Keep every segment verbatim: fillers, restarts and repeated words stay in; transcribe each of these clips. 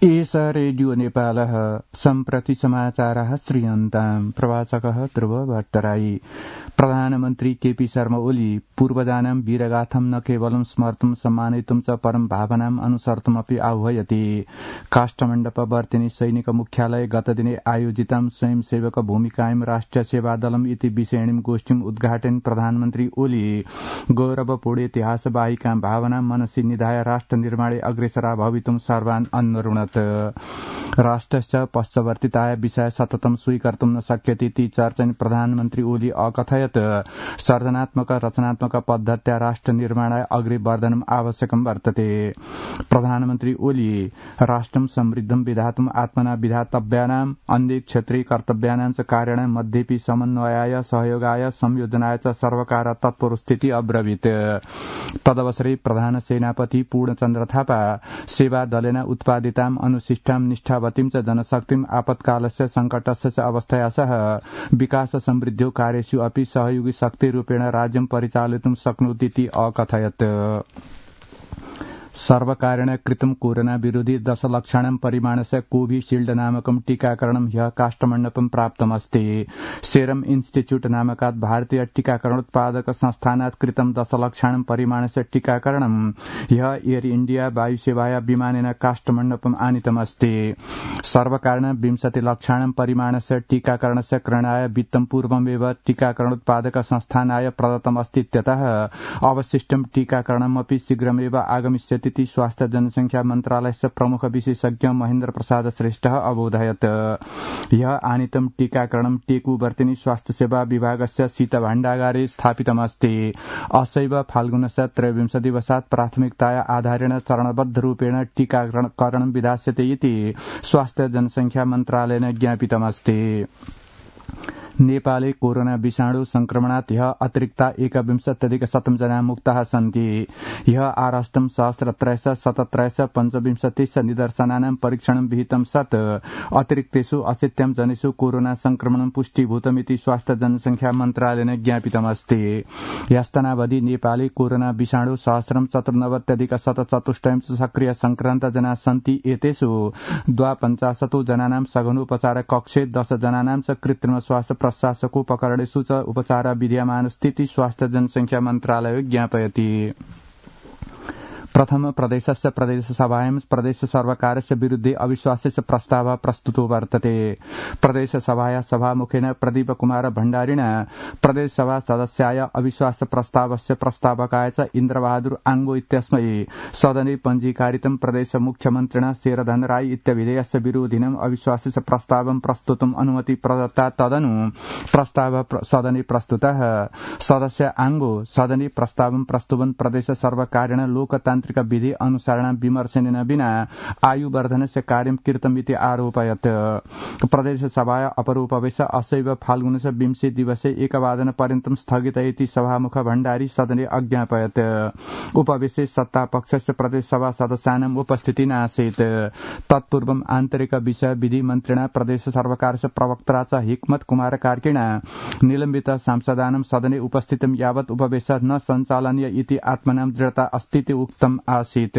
एष रेडियो नेपालः सम्प्रति समाचारः श्रूयन्ताम् प्रवाचकः ध्रुव भट्टराई। प्रधानमन्त्री केपी शर्मा ओली पूर्वजानां वीरगाथं न केवलं स्मर्तुं सम्मानितुं च परं भावनाम् अनुसर्तुमपि आह्वयति। काष्ठमण्डपवर्तिनी सैनिक मुख्यालय गतदिने आयोजितं स्वयंसेवक भूमिकायां राष्ट्रिय सेवा दलम् इति विषयिणीं गोष्ठीम् उद्घाटयन् प्रधानमन्त्री ओली गौरवपूर्ण इतिहासवाहिकां भावनां मनसि निधाय राष्ट्र निर्माणे अग्रेसरा भवितुं सर्वान् अन्वरुणत्। राष्ट्रस्य पश्चवर्तिताय विषय सततं स्वीकर्तुं न शक्यते इति चर्चयन् प्रधानमन्त्री ओली अकथयत् सर्जनात्मक रचनात्मक पद्धत्या राष्ट्र निर्माणाय अग्रे वर्धनम् आवश्यकं वर्तते। प्रधानमन्त्री ओली राष्ट्रं समृद्धं विधातुम् आत्मना विधातव्यानाम् अन्ये क्षेत्रे कर्तव्यानां च कार्याणां मध्येपि समन्वयाय सहयोगाय संयोजनाय च सर्वकार तत्परस्थिति अब्रवीत्। तदवसरे प्रधान सेनापति पूर्णचन्द्र थापा सेवा दलेन उत्पादिताम् अनुशिष्टां निष्ठावतीं च जनशक्तिम् आपत्कालस्य संकटस्य च अवस्थया सह विकास समृद्ध्यो कार्येषु अपि सहयोगी शक्तिरूपेण राज्यं परिचालितुं शक्नोति इति अकथयत्। सर्वकारेण कृतं कोरोना विरोधी दशलक्षाणां परिमाणस्य कोविशील्ड नामकं टीकाकरणं ह्यः काष्ठमण्डपं प्राप्तमस्ति। सेरम इन्स्टिट्यूट नामकात् भारतीय टीकाकरणोत्पादक संस्थानात् कृतं दशलक्षाणां परिमाणस्य टीकाकरणं ह्यः एयर इण्डिया वायुसेवाया विमानेन काष्ठमण्डपम् आनीतमस्ति। सर्वकारेण विंशति लक्षाणां परिमाणस्य टीकाकरणस्य क्रयणाय वित्तं पूर्वमेव टीकाकरणोत्पादक संस्थानाय प्रदत्तमस्ति इत्यतः अवशिष्टं टीकाकरणमपि शीघ्रमेव आगमिष्यति इति स्वास्थ्य जनसंख्या मन्त्रालयस्य प्रमुख विशेषज्ञ महेन्द्र प्रसाद श्रेष्ठः अबोधयत्। यः आनीतं टीकाकरणं टेकुवर्तिनी स्वास्थ्य सेवा विभागस्य शीतभाण्डागारे स्थापितमस्ति। असैव फाल्गुनस्य त्रयोविंशतिदिवसात् प्राथमिकताया आधारेण चरणबद्धरूपेण टीकाकरणं विधास्यते इति स्वास्थ्य जनसंख्या मन्त्रालयेन ज्ञापितमस्ति। नेपाले कोरोना विषाणु संक्रमणात् ह्यः अतिरिक्ता एकविंशत्यधिकशतं जना मुक्ताः सन्ति। ह्यः आराष्टं सहस्रत्रयश शतत्रयश पञ्चविंशतिश निदर्शनानां परीक्षणं विहितं सत् अतिरिक्तेषु अशीत्यं जनेषु कोरोना संक्रमणं पुष्टीभूतमिति स्वास्थ्य जनसंख्या मन्त्रालयेन ज्ञापितमस्ति। ह्यस्तनावधि नेपाले कोरोना विषाणु सहस्रं चतुर्नवत्यधिकशतचतुष्टयं सक्रिय संक्रान्त जना सन्ति। एतेषु द्वापञ्चाशतो जनानां सघनोपचार कक्षे दश जनानां च कृत्रिम श्वास प्रश्वासोपकरणेषु च उपचार विद्यमानस्थिति स्वास्थ्य जनसंख्या मन्त्रालयो ज्ञापयति। प्रथम प्रदेशस्य प्रदेशसभायां प्रदेश सर्वकारस्य विरुद्धे अविश्वासस्य प्रस्तावः प्रस्तुतो वर्तते। प्रदेशसभाया सभामुखेन प्रदीप कुमार भण्डारिणा प्रदेशसभा सदस्याय अविश्वास प्रस्तावस्य प्रस्तावकाय च इन्द्रबहादुर आङ्गो इत्यस्मै सदने पञ्जीकारितं प्रदेश मुख्यमन्त्रिणा शेरधन राई इत्यभिधेयस्य विरोधिनम् अविश्वासस्य प्रस्तावं प्रस्तुतुम् अनुमति प्रदत्ता। तदनु प्रस्तावः सदने प्रस्तुतः। सदस्य आङ्गो सदने प्रस्तावं प्रस्तुवन् प्रदेश सर्वकारेण लोकतान्त्रिक विधि अनुसारेण विमर्शनेन विना आयुवर्धनस्य कार्यं कृतमिति आरोपयत्। प्रदेशसभाया अपरोपवेश असैव फाल्गुनस्य विंशे दिवसे एकवादनपर्यन्तं स्थगित इति सभामुख भण्डारी सदने अज्ञापयत्। उपवेशे सत्तापक्षस्य प्रदेशसभा सदस्यानाम् उपस्थितिः नासीत्। तत्पूर्वम् आन्तरिक विषय विधि मन्त्रिणा प्रदेश सर्वकारस्य प्रवक्त्रा च हिक्मत कुमार कार्कीणा निलम्बित सांसदानां सदने उपस्थितं यावत् उपवेश न सञ्चालनीय इति आत्मनां दृढता अस्ति उक्तम् आसीत्।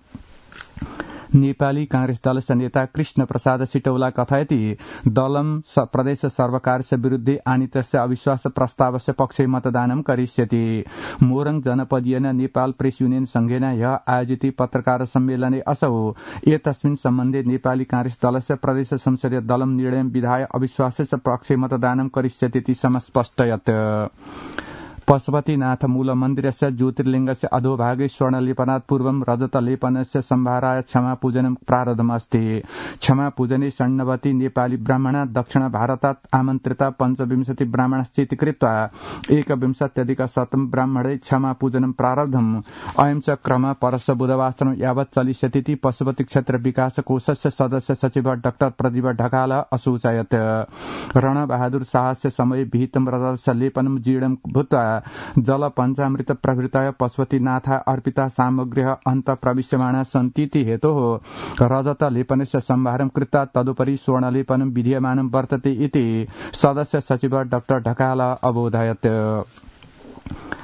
नेपाली कांग्रेस दलस्य नेता कृष्ण प्रसाद सिटौला कथयति दलं प्रदेश सर्वकारस्य विरुद्धे आनीतस्य अविश्वास प्रस्तावस्य पक्षे मतदानं करिष्यति। मोरङ जनपदीयन नेपाल प्रेस युनियन संघेन ह्यः आयोजिते पत्रकार सम्मेलने असौ एतस्मिन् सम्बन्धे नेपाली कांग्रेस दलस्य प्रदेश संसदीय दलं निर्णयं विधाय अविश्वासस्य पक्षे मतदानं करिष्यति इति समस्पष्टयत्। पशुपतिनाथ मूल मन्दिरस्य ज्योतिर्लिङ्गस्य अधोभागे स्वर्णलेपनात् पूर्वं रजतलेपनस्य सम्भाराय क्षमापूजनं प्रारब्धमस्ति। क्षमापूजने षण्णवति नेपाली ब्राह्मणा दक्षिण भारतात् आमन्त्रिता पञ्चविंशति ब्राह्मणश्चेति कृत्वा एकविंशत्यधिकशतं ब्राह्मणे क्षमापूजनं प्रारब्धम्। अयं च क्रमः परस्य बुधवासरं यावत् चलिष्यतीति पशुपति क्षेत्र विकास कोषस्य सदस्य सचिव डाक्टर प्रदीप ढकाल असूचयत्। रणबहादुर शाहस्य समये विहितं रजतस्य लेपनं जीर्णं भूत्वा जल पञ्चामृत प्रभृतय पशुपतिनाथ अर्पिता सामग्र्यः अन्त प्रविश्यमाणा सन्तीति हेतोः रजत लेपनस्य सम्भारं कृत्वा तदुपरि स्वर्णलेपनं विधीयमानं वर्तते इति सदस्य सचिव डाक्टर ढकाल अबोधयत्।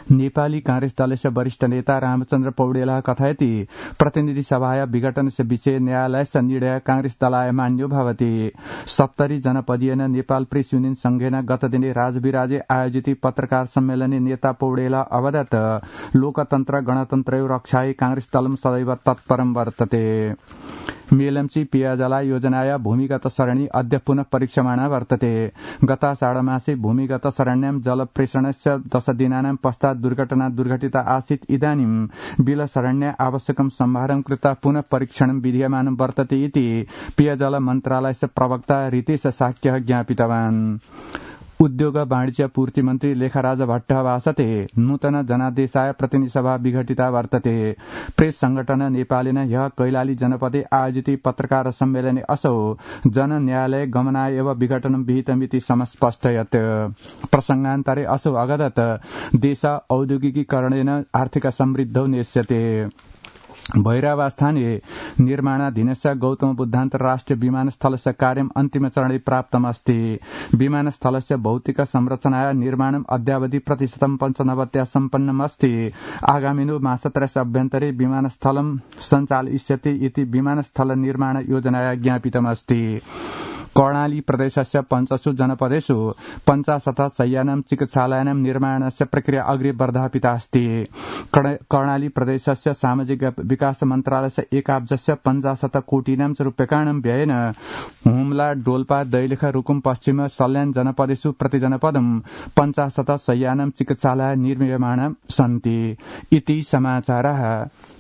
नेपाली कांग्रेस दलस्य वरिष्ठ नेता रामचन्द्र पौडेल कथयति प्रतिनिधि सभाया विघटनस्य विषय न्यायालयस्य निर्णय कांग्रेस दलाय मान्यो भवति। सप्तरी जनपदीयन नेपाल प्रेस युनियन संघेन गत दिने राजविराजे आयोजित पत्रकार सम्मेलने नेता पौडेल अवदत लोकतन्त्र गणतन्त्र रक्षायै कांग्रेस दलम सदैव तत्परम वर्तते। मेलम्ची पेयजला योजनाया भूमिगत सरणी अद्य पुनः परीक्षमाणा वर्तते। गताषाढमासे भूमिगत सरण्यां जल प्रेषणस्य दशदिनानां पश्चात् दुर्घटना दुर्घटिता आसीत्। इदानीं बिल सरण्या आवश्यकं सम्भारं कृत्वा पुनः परीक्षणं विधीयमानं वर्तते इति पेयजल मन्त्रालयस्य प्रवक्ता रितेश शाक्यः ज्ञापितवान्। उद्योग वाणिज्य पूर्ति मन्त्री लेखराज भट्ट भाषते नूतन जनादेशाय प्रतिनिधिसभा विघटिता वर्तते। प्रेस संगठन नेपालेन ह्यः कैलाली जनपदे आयोजित पत्रकार सम्मेलने असौ जन न्यायालय गमनाय एव विघटनं विहितमिति समस्पष्टयत्। प्रसंगान्तरे असौ अगदत् देश औद्योगिकीकरणेन आर्थिक समृद्धौ नेष्यते। भैरवास्थाने निर्माणाधीनस्य गौतम बुद्धान्तर्राष्ट्रिय विमानस्थलस्य कार्यम् अन्तिम चरणे प्राप्तमस्ति। विमानस्थलस्य भौतिक संरचनाया निर्माणम् अद्यावधि प्रतिशतं पञ्चनवत्या सम्पन्नमस्ति। आगामिनो मासत्रयस्य अभ्यन्तरे विमानस्थलं सञ्चालयिष्यते इति विमानस्थल निर्माण योजनाया ज्ञापितमस्ति। कर्णाली प्रदेशस्य पञ्चसु जनपदेषु पञ्चाशत् शय्यानां चिकित्सालयानां निर्माणस्य प्रक्रिया अग्रे वर्धापिता अस्ति। कर्णाली प्रदेशस्य सामाजिक विकास मन्त्रालयस्य एकाब्जस्य पञ्चाशत् कोटीनां च रूप्यकाणां व्ययेन हुम्ला डोल्पा दैलेख रुकुम पश्चिम सल्यान जनपदेषु प्रतिजनपदं पञ्चाशत् शय्यानां चिकित्सालय निर्मीयमाणा सन्ति। इति समाचारः।